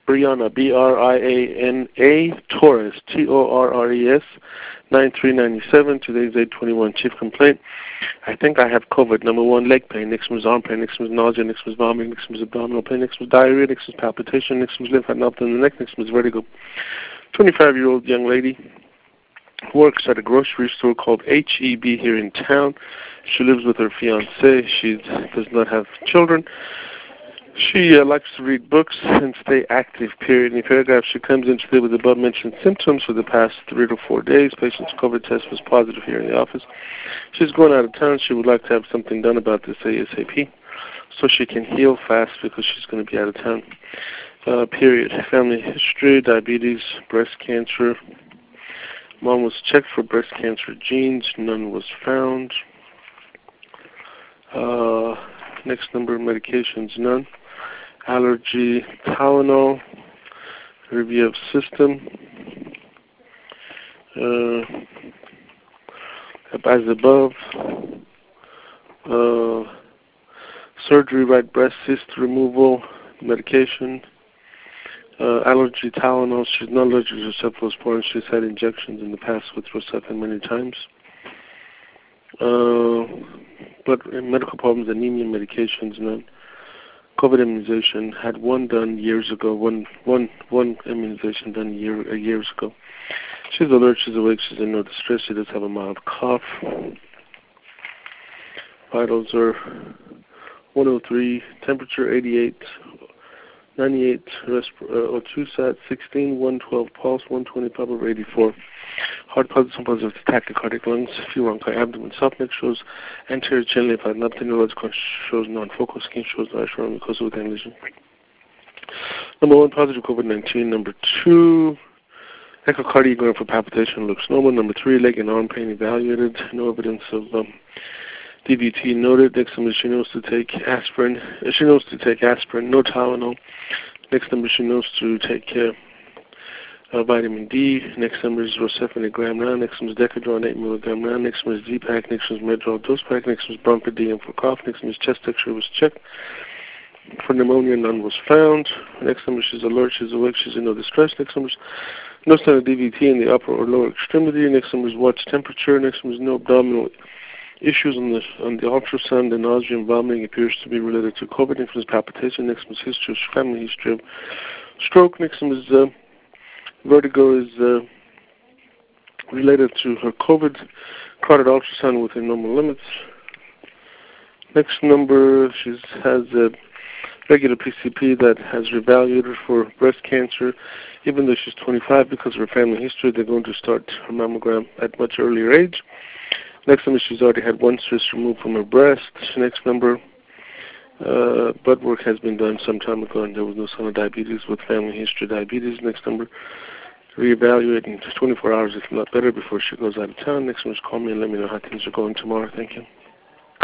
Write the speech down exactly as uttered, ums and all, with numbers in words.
Brianna, B R I A N A, Torres, T O R R E S, nine three nine seven. Today's eight twenty-one. Chief complaint. I think I have COVID. Number one, leg pain. Next one is arm pain. Next one is nausea. Next one is vomiting. Next one is abdominal pain. Next one is diarrhea. Next one is palpitation. Next one is lymphadenopathy in the neck. Next one is vertigo. twenty-five-year-old young lady works at a grocery store called H E B here in town. She lives with her fiancé. She does not have children. She uh, likes to read books and stay active, period. In the paragraph, she comes in today with above-mentioned symptoms for the past three to four days. Patient's COVID test was positive here in the office. She's going out of town. She would like to have something done about this ASAP so she can heal fast because she's going to be out of town, uh, period. Family history, diabetes, breast cancer. Mom was checked for breast cancer genes. None was found. Uh, next number of medications, none. Allergy, Tylenol. Review of system. Uh, as above. Uh, surgery, right breast cyst removal, medication. Uh, allergy, Tylenol. She's not allergic to cephalosporin. She's had injections in the past with Rocephin many times. Uh, but medical problems, anemia, medications, none. COVID immunization, had one done years ago, one, one, one immunization done a year, uh, years ago. She's alert, she's awake, she's in no distress, she does have a mild cough. Vitals are one oh three, temperature eighty-eight, ninety-eight, resp- uh, O two sat, sixteen, one twelve pulse, one twenty pop over eighty-four. Heart pulse, some positive tachycardic lungs, few bronchi, abdomen, soft neck shows anterior chin, lymphadenopathy, neurological shows non-focal, skin shows diastrophic mucosa with lesion. Number one, positive COVID nineteen. Number two, echocardiogram for palpitation looks normal. Number three, leg and arm pain evaluated, no evidence of um, D V T noted. Next number, she knows to take aspirin. She knows to take aspirin, no Tylenol. Next number, she knows to take uh, uh, vitamin D. Next number is Rocephin a gram now. Next one is Decadron eight milligram now. Next one is Z-Pack. Next one is Medrol dose pack. Next one is Bronchodium for cough. Next one is chest X-ray was checked. For pneumonia, none was found. Next number, she's alert, she's awake, she's in no distress. Next number is no sign of D V T in the upper or lower extremity. Next number is watch temperature. Next one is no abdominal issues on the on the ultrasound. The nausea and vomiting appears to be related to COVID. Next one is palpitation. Next one is history, family history of stroke. Next one is uh, vertigo is uh, related to her COVID. Carotid ultrasound within normal limits. Next number, she has a regular P C P that has reevaluated for breast cancer. Even though she's twenty-five, because of her family history, they're going to start her mammogram at much earlier age. Next number, she's already had one cyst removed from her breast. Next number, uh, blood work has been done some time ago, and there was no sign of diabetes with family history of diabetes. Next number, reevaluate in twenty-four hours, if not better, before she goes out of town. Next one is call me and let me know how things are going tomorrow. Thank you.